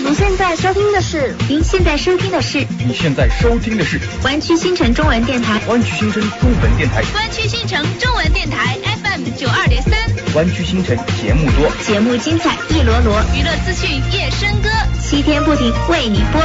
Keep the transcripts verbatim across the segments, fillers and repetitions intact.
您现在收听的是， 您现在收听的是， 你现在收听的是湾区新城中文电台， 湾区新城中文电台， 湾区新城中文电台 F M 九二点三， 湾区新城节目多， 节目精彩一罗罗， 娱乐资讯夜笙歌， 七天不停为你播。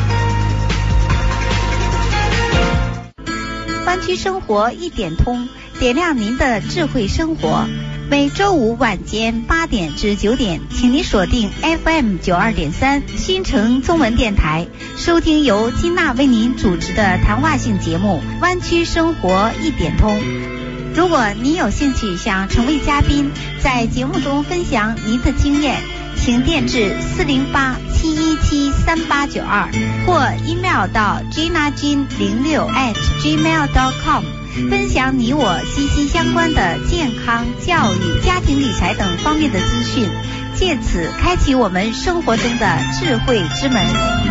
湾区生活一点通，点亮您的智慧生活。每周五晚间八点至九点，请您锁定 F M 九二点三新城中文电台，收听由金娜为您主持的谈话性节目《湾区生活一点通》。如果您有兴趣想成为嘉宾，在节目中分享您的经验，请电至四零八七一七三八九二或 email 到 gina jin 零六 at gmail dot com， 分享你我息息相关的健康、教育、家庭理财等方面的资讯，借此开启我们生活中的智慧之门。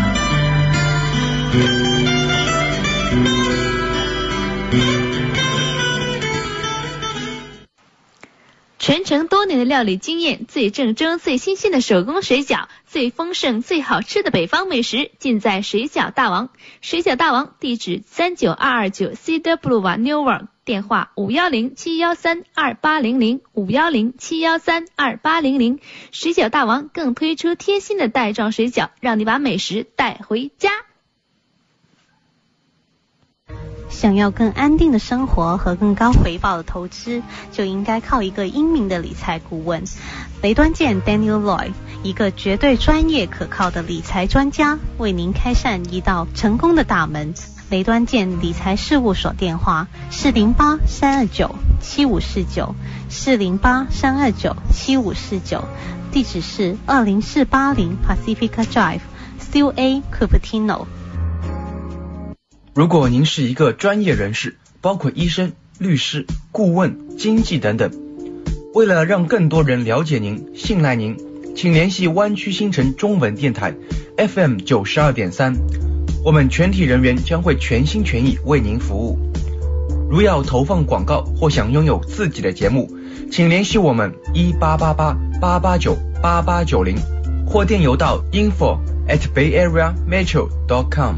传承多年的料理经验，最正宗最新鲜的手工水饺，最丰盛最好吃的北方美食，尽在水饺大王。水饺大王地址三九二二九 Cedar Boulevard Newark， 电话五一零七一三二八零零 五一零七一三二八零零。水饺大王更推出贴心的袋装水饺，让你把美食带回家。 想要更安定的生活和更高回报的投资，就应该靠一个英明的理财顾问。雷端健 Daniel Lloyd， 一个绝对专业可靠的理财专家，为您开善一道成功的大门。雷端健理财事务所电话四零八三二九七五四九 四零八三二九七五四九，地址是二零四八零 Pacifica Drive C A Cupertino。 如果您是一个专业人士，包括医生、律师、顾问、经纪等等，为了让更多人了解您、信赖您，请联系湾区新城中文电台 F M 九十二点三，我们全体人员将会全心全意为您服务。如要投放广告或想拥有自己的节目，请联系我们一八八八八八九八八九零，或电邮到 info at bayarea metro dot com。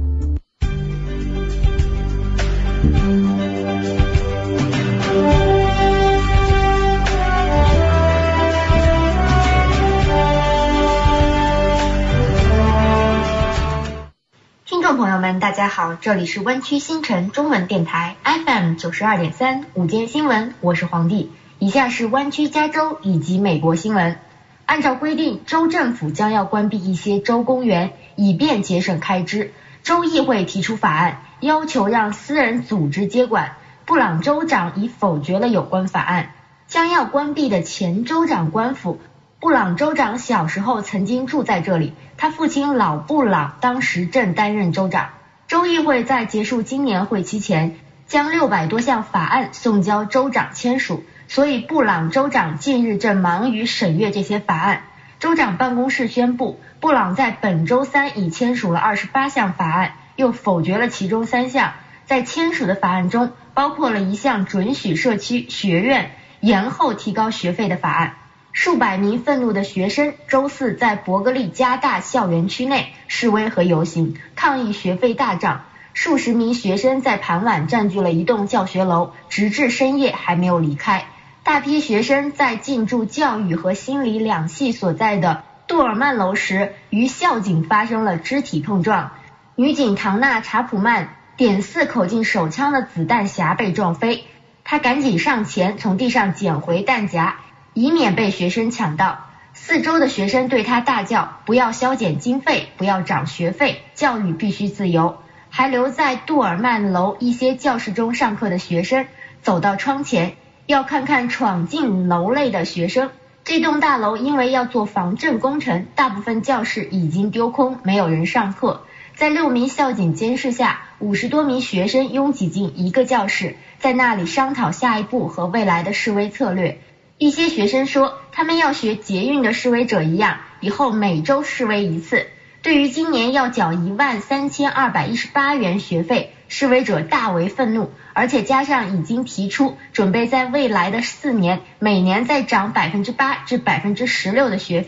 听众朋友们大家好，这里是湾区新城中文电台 F M 九十二点三午间新闻，我是黄帝。以下是湾区加州以及美国新闻。按照规定，州政府将要关闭一些州公园，以便节省开支。州议会提出法案，要求让私人组织接管。布朗州长已否决了有关法案。将要关闭的前州长官府，布朗州长小时候曾经住在这里，他父亲老布朗当时正担任州长。州议会在结束今年会期前，将六百多项法案送交州长签署，所以布朗州长近日正忙于审阅这些法案。州长办公室宣布，布朗在本周三已签署了二十八项法案，又否决了其中三项。在签署的法案中，包括了一项准许社区学院延后提高学费的法案。数百名愤怒的学生周四在伯格利加大校园区内示威和游行，抗议学费大涨。数十名学生在傍晚占据了一栋教学楼，直至深夜还没有离开。大批学生在进驻教育和心理两系所在的杜尔曼楼时，与校警发生了肢体碰撞。女警唐纳查普曼点四口径手枪的子弹匣被撞飞，她赶紧上前从地上捡回弹夹，以免被学生抢到。四周的学生对他大叫，不要削减经费，不要涨学费，教育必须自由。还留在杜尔曼楼一些教室中上课的学生走到窗前，要看看闯进楼内的学生。这栋大楼因为要做防震工程，大部分教室已经丢空，没有人上课。在六名校警监视下，五十多名学生拥挤进一个教室，在那里商讨下一步和未来的示威策略。一些学生说，他们要学捷运的示威者一样，以后每周示威一次。对于今年要缴一万三千二百一十八元学费，示威者大为愤怒，而且加上已经提出准备在未来的四年每年再涨百分之八至百分之十六的学费。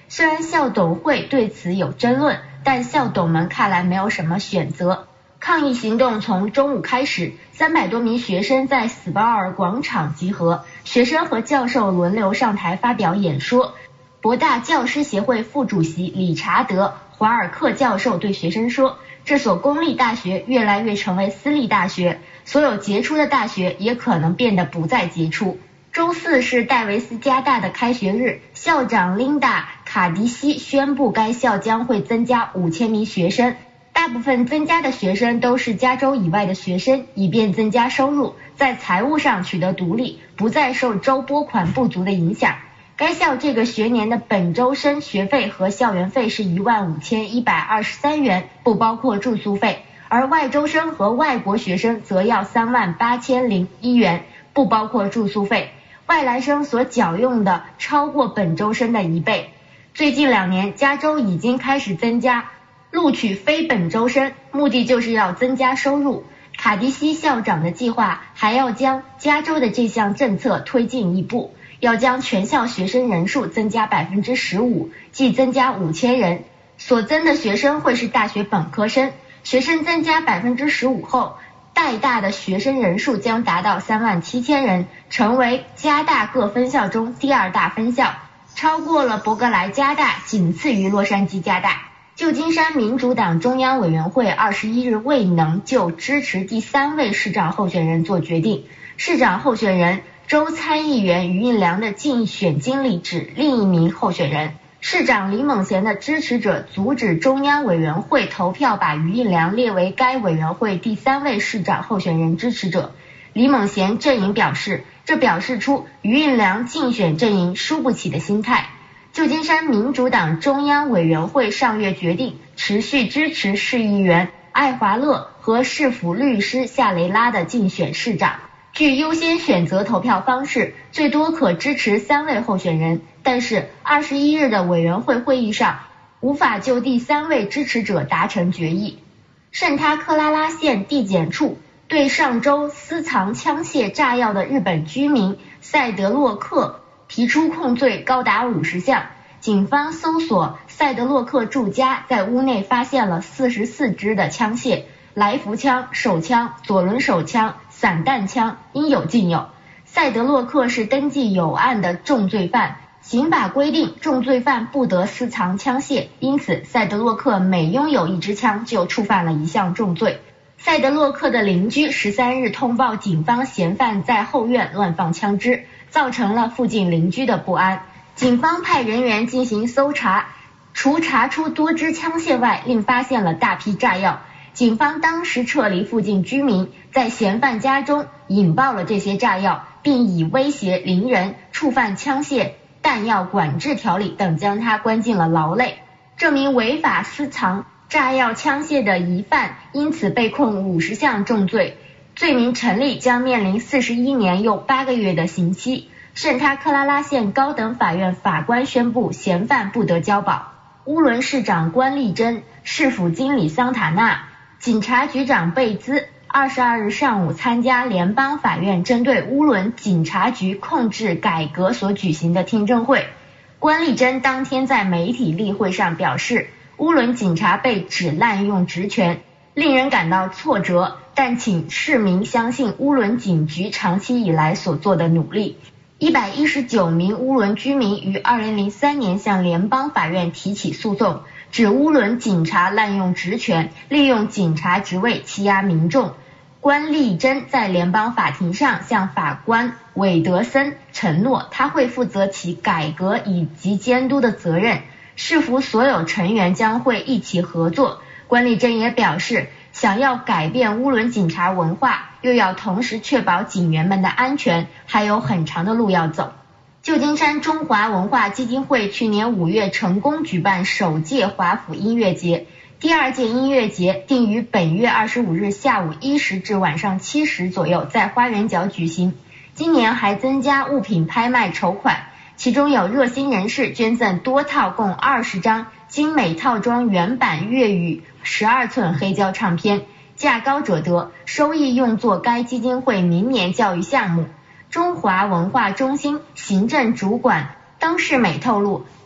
虽然校董会对此有争论，但校董们看来没有什么选择。抗议行动从中午开始，三百多名学生在斯保尔广场集合，学生和教授轮流上台发表演说。博大教师协会副主席理查德·华尔克教授对学生说，这所公立大学越来越成为私立大学，所有杰出的大学也可能变得不再杰出。周四是戴维斯加大的开学日，校长琳达·卡迪西宣布该校将会增加五千名学生，大部分增加的学生都是加州以外的学生，以便增加收入，在财务上取得独立，不再受州拨款不足的影响。该校这个学年的本周生学费和校园费是一万五千一百二十三元，不包括住宿费，而外州生和外国学生则要三万八千零一元，不包括住宿费。外来生所缴用的超过本州生的一倍。最近两年，加州已经开始增加录取非本州生，目的就是要增加收入。卡迪西校长的计划还要将加州的这项政策推进一步，要将全校学生人数增加 百分之十五， 即增加五千人。所增的学生会是大学本科生，学生增加 百分之十五 后，代大的学生人数将达到三万七千人，成为加大各分校中第二大分校，超过了伯格莱加大，仅次于洛杉矶加大。旧金山民主党中央委员会二十一日未能就支持第三位市长候选人做决定。市长候选人州参议员于印良的竞选经理指另一名候选人。市长李猛贤的支持者阻止中央委员会投票把于印良列为该委员会第三位市长候选人支持者。李猛贤阵营表示，这表示出于印良竞选阵营输不起的心态。旧金山民主党中央委员会上月决定持续支持市议员艾华乐和市府律师夏雷拉的竞选市长。据优先选择投票方式，最多可支持三位候选人，但是二十一日的委员会会议上无法就第三位支持者达成决议。圣塔克拉拉县地检处对上周私藏枪械炸药的日本居民塞德洛克提出控罪高达五十项。警方搜索塞德洛克住家，在屋内发现了四十四支的枪械，来福枪、手枪、左轮手枪、散弹枪应有尽有。塞德洛克是登记有案的重罪犯，刑法规定重罪犯不得私藏枪械，因此塞德洛克每拥有一支枪就触犯了一项重罪。塞德洛克的邻居十三日通报警方嫌犯在后院乱放枪支，造成了附近邻居的不安。警方派人员进行搜查，除查出多支枪械外，另发现了大批炸药。警方当时撤离附近居民，在嫌犯家中引爆了这些炸药，并以威胁邻人、触犯枪械弹药管制条例等将他关进了牢内。这名违法私藏炸药枪械的疑犯因此被控五十项重罪，罪名成立将面临四十一年又八个月的刑期。圣塔克拉拉县高等法院法官宣布嫌犯不得交保。乌伦市长关丽珍、市府经理桑塔纳、警察局长贝兹二十二日上午参加联邦法院针对乌伦警察局控制改革所举行的听证会。关丽珍当天在媒体例会上表示，乌伦警察被指滥用职权，令人感到挫折，但请市民相信乌伦警局长期以来所做的努力。一百一十九名乌伦居民于二零零三年向联邦法院提起诉讼，指乌伦警察滥用职权，利用警察职位欺压民众。关丽珍在联邦法庭上向法官韦德森承诺，他会负责其改革以及监督的责任，市府所有成员将会一起合作。关丽珍也表示，想要改变乌伦警察文化，又要同时确保警员们的安全，还有很长的路要走。旧金山中华文化基金会去年五月成功举办首届华府音乐节，第二届音乐节定于本月二十五日下午一时至晚上七时左右在花园角举行。今年还增加物品拍卖筹款，其中有热心人士捐赠多套共二十张精美套装原版粤语十二寸黑胶唱片，价高者得，收益用作该基金会明年教育项目。中华文化中心行政主管登世美透露，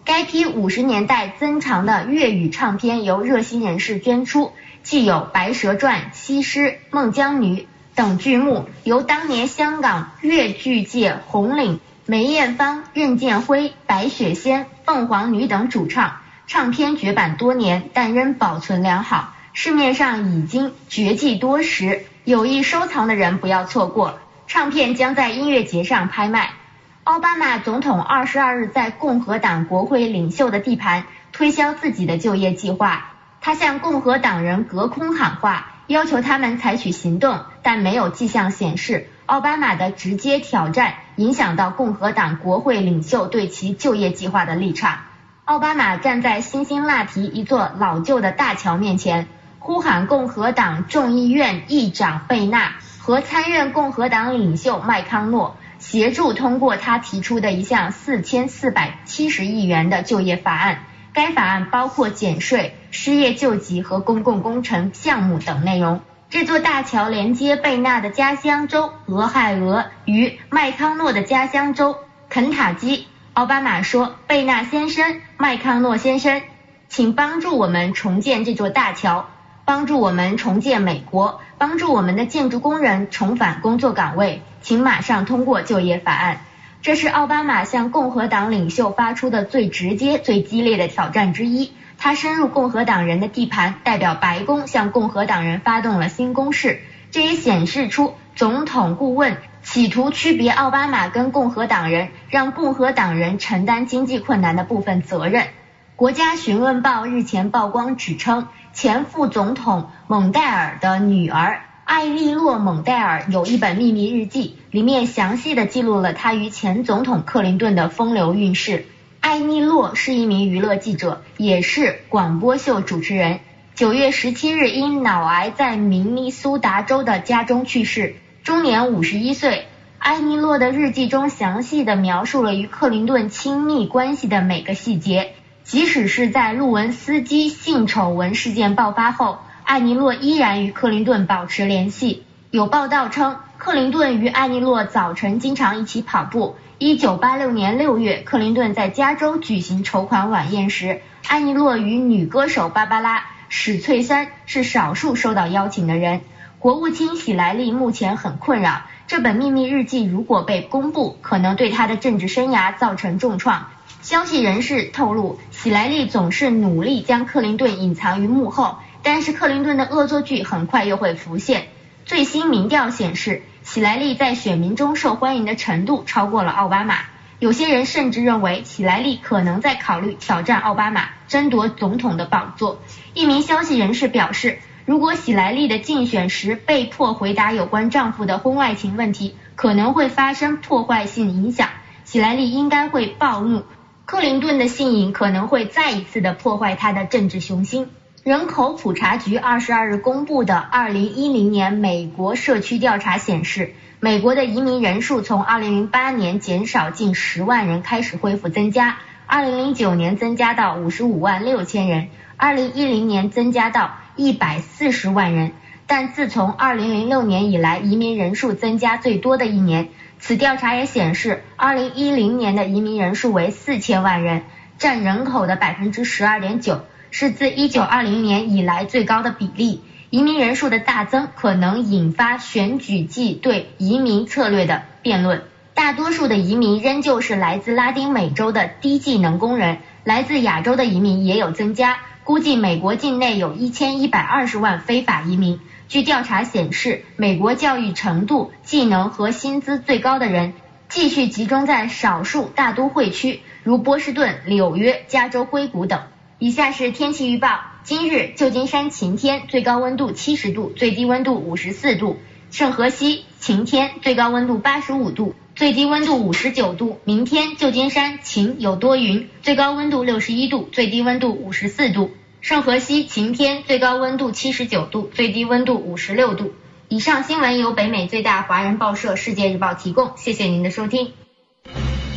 该批五十年代珍藏的粤语唱片由热心人士捐出，既有《白蛇传》、《西施》、《孟姜女》等剧目，由当年香港粤剧界红领梅艳芳、任剑辉、白雪仙、凤凰女等主唱。唱片绝版多年，但仍保存良好，市面上已经绝迹多时，有意收藏的人不要错过。唱片将在音乐节上拍卖。奥巴马总统二十二日在共和党国会领袖的地盘推销自己的就业计划，他向共和党人隔空喊话，要求他们采取行动，但没有迹象显示奥巴马的直接挑战影响到共和党国会领袖对其就业计划的立场。奥巴马站在辛辛那提一座老旧的大桥面前，呼喊共和党众议院议长贝纳和参院共和党领袖麦康诺协助通过他提出的一项四千四百七十亿元的就业法案。该法案包括减税、失业救济和公共工程项目等内容。这座大桥连接贝纳的家乡州俄亥俄与麦康诺的家乡州肯塔基。奥巴马说，贝纳先生、麦康诺先生，请帮助我们重建这座大桥，帮助我们重建美国，帮助我们的建筑工人重返工作岗位，请马上通过就业法案。这是奥巴马向共和党领袖发出的最直接、最激烈的挑战之一。他深入共和党人的地盘，代表白宫向共和党人发动了新攻势。这也显示出总统顾问企图区别奥巴马跟共和党人，让共和党人承担经济困难的部分责任。国家询问报日前曝光指称，前副总统蒙代尔的女儿艾莉洛·蒙代尔有一本秘密日记，里面详细的记录了她与前总统克林顿的风流韵事。艾莉洛是一名娱乐记者，也是广播秀主持人。九月十七日因脑癌在明尼苏达州的家中去世，终年五十一岁。艾莉洛的日记中详细的描述了与克林顿亲密关系的每个细节，即使是在路文斯基性丑闻事件爆发后，艾莉洛依然与克林顿保持联系。有报道称，克林顿与艾莉洛早晨经常一起跑步。一九八六年六月，克林顿在加州举行筹款晚宴时，艾莉洛与女歌手芭芭拉·史翠珊是少数受到邀请的人。国务卿喜来利目前很困扰，这本秘密日记如果被公布，可能对他的政治生涯造成重创。消息人士透露，喜来利总是努力将克林顿隐藏于幕后，但是克林顿的恶作剧很快又会浮现。最新民调显示，喜来利在选民中受欢迎的程度超过了奥巴马。有些人甚至认为喜来利可能在考虑挑战奥巴马，争夺总统的宝座。一名消息人士表示，如果喜来利的竞选时被迫回答有关丈夫的婚外情问题，可能会发生破坏性影响，喜来利应该会暴怒。克林顿的信引可能会再一次的破坏他的政治雄心。人口普查局二十二日公布的二零一零年美国社区调查显示，美国的移民人数从二零零八年减少近十万人开始恢复增加，二零零九年增加到五十五万六千人，二零一零年增加到一百四十万人。但自从二零零六年以来，移民人数增加最多的一年。此调查也显示，二零一零年的移民人数为四千万人，占人口的 百分之十二点九， 是自一九二零年以来最高的比例。移民人数的大增可能引发选举季对移民策略的辩论。大多数的移民仍旧是来自拉丁美洲的低技能工人，来自亚洲的移民也有增加，估计美国境内有一千一百二十万非法移民。据调查显示，美国教育程度、技能和薪资最高的人继续集中在少数大都会区，如波士顿、纽约、加州硅谷等。以下是天气预报，今日旧金山晴天，最高温度七十度，最低温度五十四度；圣荷西晴天，最高温度八十五度，最低温度五十九度。明天旧金山晴有多云，最高温度六十一度，最低温度五十四度。圣荷西晴天，最高温度七十九度，最低温度五十六度。以上新闻由北美最大华人报社世界日报提供，谢谢您的收听。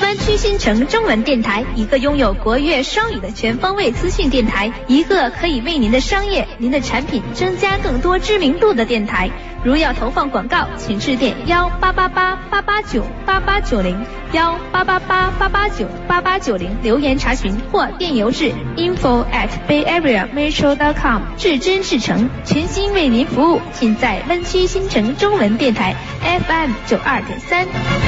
湾区新城中文电台，一个拥有国粤双语的全方位资讯电台，一个可以为您的商业、您的产品增加更多知名度的电台。如要投放广告，请致电幺八八八八八九八八九零幺八八八八八九八八九零留言查询，或电邮至 info at bay area metro dot com。至真至诚，全心为您服务，尽在湾区新城中文电台 F M 九二点三。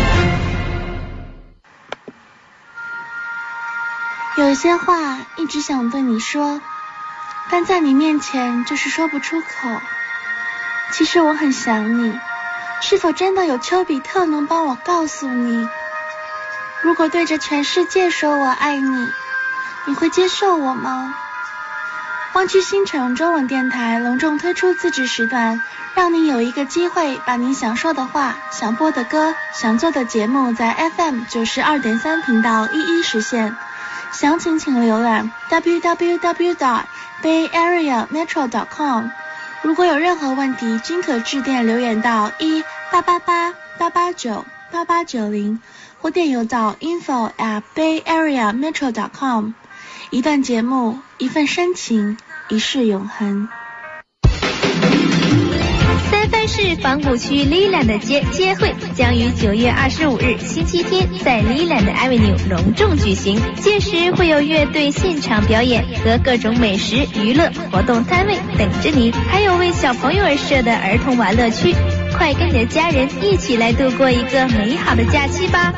有些话一直想对你说，但在你面前就是说不出口。其实我很想你，是否真的有丘比特能帮我告诉你？如果对着全世界说我爱你，你会接受我吗？湾区新城中文电台隆重推出自制时段，让你有一个机会把你想说的话、想播的歌、想做的节目在 F M 九十二点三频道一一实现。详情请浏览 w w w dot bay area metro dot com。 如果有任何问题，均可致电留言到一八八八八八九八八九零，或电邮到 info at bay area metro dot com。 一段节目，一份深情，一世永恒。 三藩市仿古区 Leland 街街会将于九月二十五日星期天在 Leland Avenue 隆重举行，届时会有乐队现场表演和各种美食、娱乐活动摊位等着您，还有为小朋友而设的儿童玩乐区，快跟你的家人一起来度过一个美好的假期吧。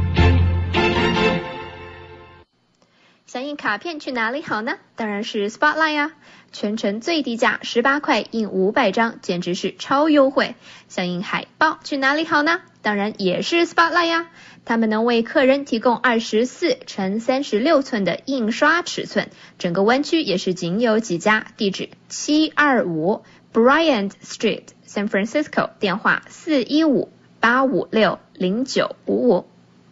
想印卡片去哪里好呢？当然是 Spotlight 啊，全程最低价十八块印五百张，简直是超优惠。想印海报去哪里好呢？当然也是 Spotlight 呀，他们能为客人提供二十四乘三十六寸的印刷尺寸，整个湾区也是仅有几家，地址七二五 Bryant Street San Francisco， 电话四一五八五六零九五五。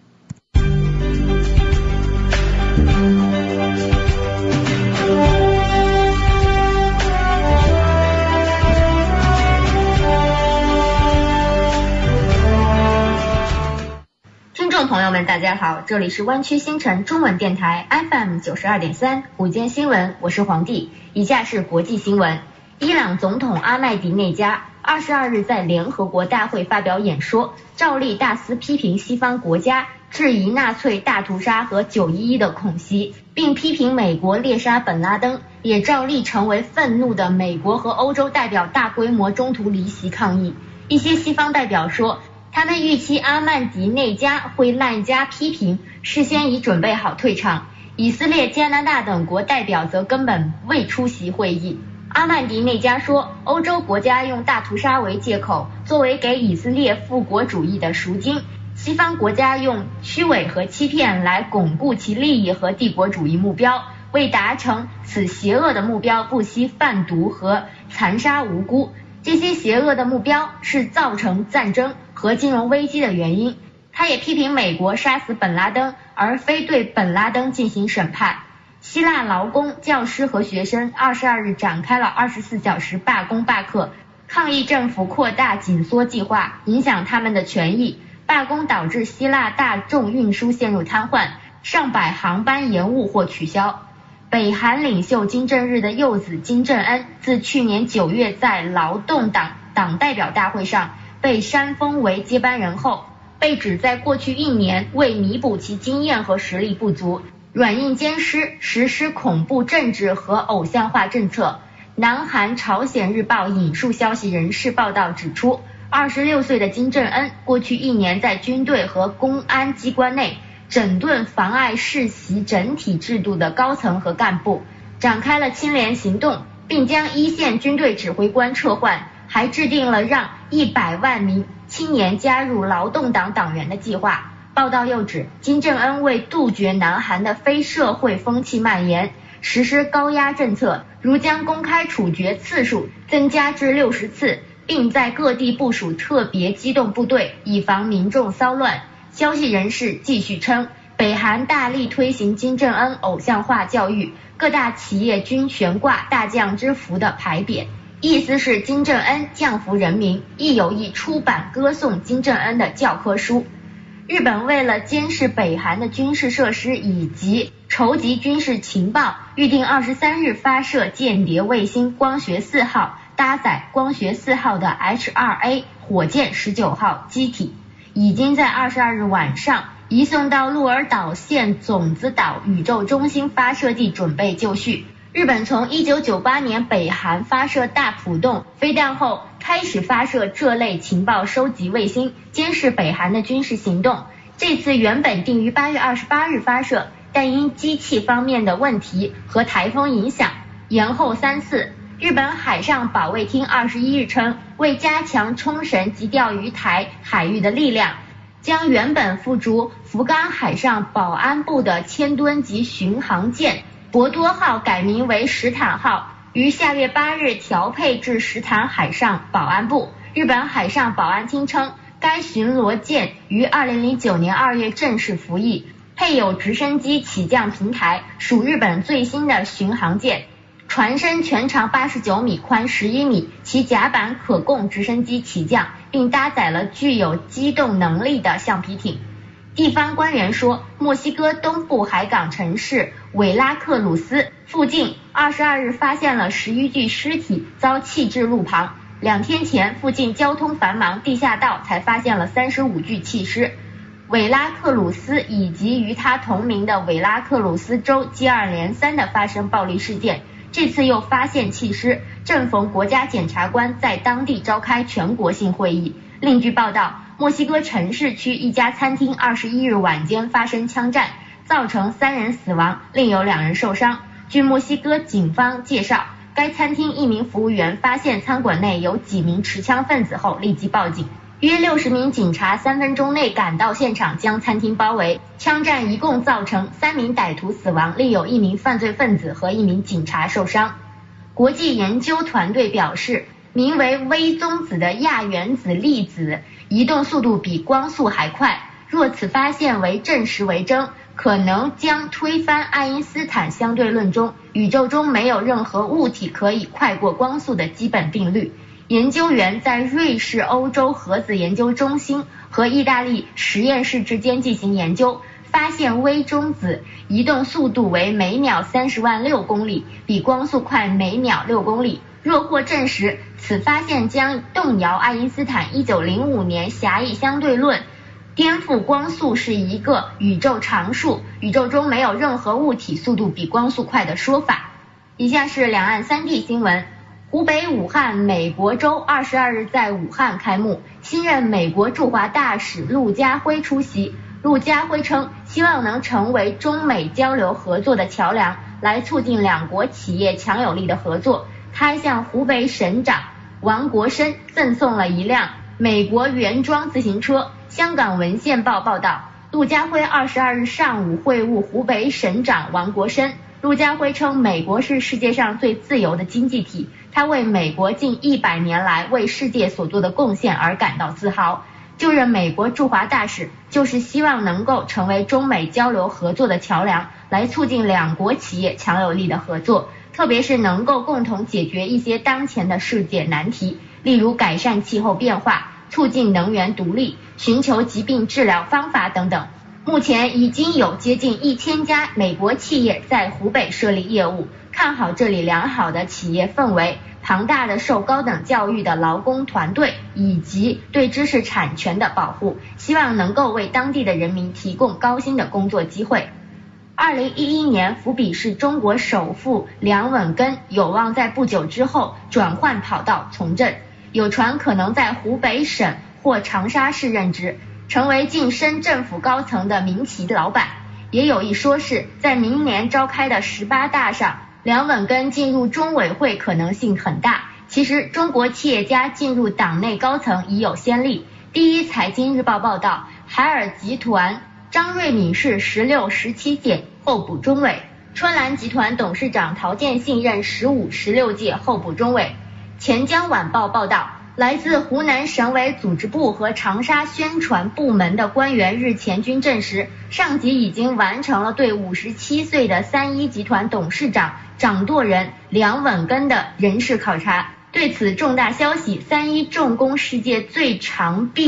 听众朋友们大家好，这里是湾区新城中文电台 F M 九十二点三午间新闻，我是黄帝。以下是国际新闻。伊朗总统阿麦迪内加二十二日在联合国大会发表演说，照例大肆批评西方国家质疑纳粹大屠杀和九一一的恐袭，并批评美国猎杀本拉登，也照例成为愤怒的美国和欧洲代表大规模中途离席抗议。一些西方代表说，他们预期阿曼迪内加会滥加批评，事先已准备好退场。以色列、加拿大等国代表则根本未出席会议。阿曼迪内加说，欧洲国家用大屠杀为借口，作为给以色列复国主义的赎金，西方国家用虚伪和欺骗来巩固其利益和帝国主义目标，为达成此邪恶的目标不惜贩毒和残杀无辜。这些邪恶的目标是造成战争和金融危机的原因。他也批评美国杀死本拉登，而非对本拉登进行审判。希腊劳工、教师和学生二十二日展开了二十四小时罢工罢课，抗议政府扩大紧缩计划，影响他们的权益。罢工导致希腊大众运输陷入瘫痪，上百航班延误或取消。北韩领袖金正日的幼子金正恩自去年九月在劳动党党代表大会上被删封为接班人后，被指在过去一年为弥补其经验和实力不足，软硬兼施，实施恐怖政治和偶像化政策。南韩朝鲜日报引述消息人士报道指出，二十六岁的金正恩过去一年在军队和公安机关内整顿妨碍世袭整体制度的高层和干部，展开了清廉行动，并将一线军队指挥官撤换，还制定了让一百万名青年加入劳动党党员的计划。报道又指，金正恩为杜绝南韩的非社会风气蔓延，实施高压政策，如将公开处决次数增加至六十次，并在各地部署特别机动部队，以防民众骚乱。消息人士继续称，北韩大力推行金正恩偶像化教育，各大企业均悬挂大将之福的牌匾，意思是金正恩降服人民，亦有意出版歌颂金正恩的教科书。 日本为了监视北韩的军事设施以及筹集军事情报，预定二十三日发射间谍卫星光学四号，搭载光学四号的 H 二 A 火箭十九号机体，已经在二十二日晚上移送到鹿儿岛县种子岛宇宙中心发射地准备就绪。日本从一九九八年北韩发射大浦洞飞弹后，开始发射这类情报收集卫星，监视北韩的军事行动。这次原本定于八月二十八日发射，但因机器方面的问题和台风影响，延后三次。日本海上保卫厅二十一日称，为加强冲绳及钓鱼台海域的力量，将原本附逐福冈海上保安部的千吨级巡航舰博多号改名为石坦号，于下月八日调配至石坦海上保安部。日本海上保安厅称，该巡逻舰于二零零九年二月正式服役，配有直升机起降平台，属日本最新的巡航舰。船身全长八十九米，宽十一米，其甲板可供直升机起降，并搭载了具有机动能力的橡皮艇。地方官员说，墨西哥东部海港城市韦拉克鲁斯附近二十二日发现了十余具尸体遭弃置路旁，两天前附近交通繁忙地下道才发现了三十五具弃尸。韦拉克鲁斯以及与他同名的韦拉克鲁斯州接二连三的发生暴力事件，这次又发现弃尸，正逢国家检察官在当地召开全国性会议。另据报道，墨西哥城市区一家餐厅二十一日晚间发生枪战，造成三人死亡，另有两人受伤。据墨西哥警方介绍，该餐厅一名服务员发现餐馆内有几名持枪分子后立即报警，约六十名警察三分钟内赶到现场将餐厅包围。枪战一共造成三名歹徒死亡，另有一名犯罪分子和一名警察受伤。国际研究团队表示，名为微中子的亚原子粒子移动速度比光速还快，若此发现为证实为真，可能将推翻爱因斯坦相对论中宇宙中没有任何物体可以快过光速的基本定律。研究员在瑞士欧洲核子研究中心和意大利实验室之间进行研究，发现微中子移动速度为每秒三十万六公里，比光速快每秒六公里。若获证实，此发现将动摇爱因斯坦一九零五年狭义相对论，颠覆光速是一个宇宙常数，宇宙中没有任何物体速度比光速快的说法。以下是两岸三地新闻。湖北武汉美国州二十二日在武汉开幕，新任美国驻华大使陆家辉出席。陆家辉称，希望能成为中美交流合作的桥梁，来促进两国企业强有力的合作。他还向湖北省长王国生赠送了一辆美国原装自行车。香港文献报报道，陆家辉二十二日上午会晤湖北省长王国生。陆家辉称，美国是世界上最自由的经济体，他为美国近一百年来为世界所做的贡献而感到自豪。就任美国驻华大使，就是希望能够成为中美交流合作的桥梁，来促进两国企业强有力的合作，特别是能够共同解决一些当前的世界难题，例如改善气候变化、促进能源独立、寻求疾病治疗方法等等。目前已经有接近一千家美国企业在湖北设立业务，看好这里良好的企业氛围、庞大的受高等教育的劳工团队以及对知识产权的保护，希望能够为当地的人民提供高薪的工作机会。二零一一年，福比士中国首富梁稳根有望在不久之后转换跑道从政，有传可能在湖北省或长沙市任职，成为晋升政府高层的民企老板。也有一说是，在明年召开的十八大上，梁稳根进入中委会可能性很大。其实中国企业家进入党内高层已有先例。第一财经日报报道，海尔集团张瑞敏是十六、十七届候补中委，春兰集团董事长陶建信任十五、十六届候补中委。钱江晚报报道，来自湖南省委组织部和长沙宣传部门的官员日前均证实，上级已经完成了对五十七岁的三一集团董事长掌舵人梁稳根的人事考察。对此重大消息，三一重工世界最长臂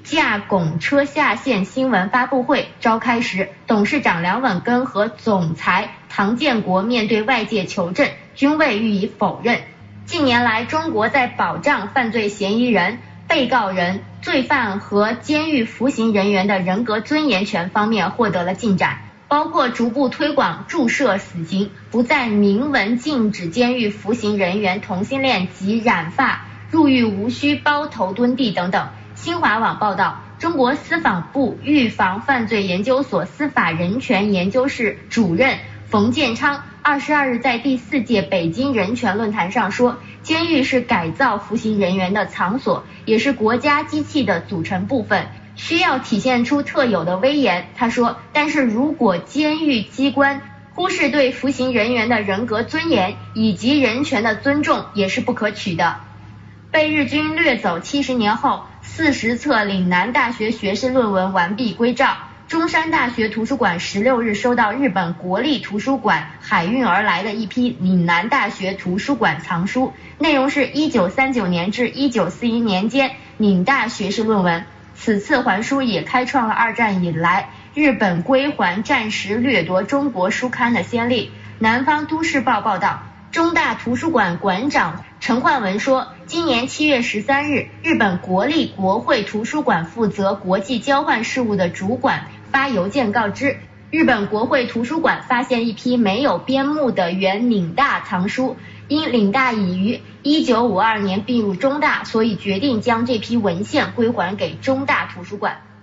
驾拱车下线新闻发布会召开时，董事长梁稳根和总裁唐建国面对外界求证，均未予以否认。近年来，中国在保障犯罪嫌疑人、被告人、罪犯和监狱服刑人员的人格尊严权方面获得了进展，包括逐步推广注射死刑，不再明文禁止监狱服刑人员同性恋及染发，入狱无需包头蹲地等等。新华网报道，中国司法部预防犯罪研究所司法人权研究室主任冯建昌二十二日在第四届北京人权论坛上说，监狱是改造服刑人员的场所，也是国家机器的组成部分，需要体现出特有的威严。他说，但是如果监狱机关忽视对服刑人员的人格尊严以及人权的尊重，也是不可取的。被日军掠走七十年后，四十册岭南大学学士论文完璧归赵。中山大学图书馆十六日收到日本国立图书馆海运而来的一批岭南大学图书馆藏书，内容是一九三九年至一九四一年间岭大学士论文。此次还书也开创了二战以来日本归还战时掠夺中国书刊的先例。南方都市报报道，中大图书馆馆长陈焕文说，今年七月十三日，日本国立国会图书馆负责国际交换事务的主管发邮件告知，日本国会图书馆发现一批没有编目的原岭大藏书，因岭大已于一九五二年并入中大，所以决定将这批文献归还给中大图书馆。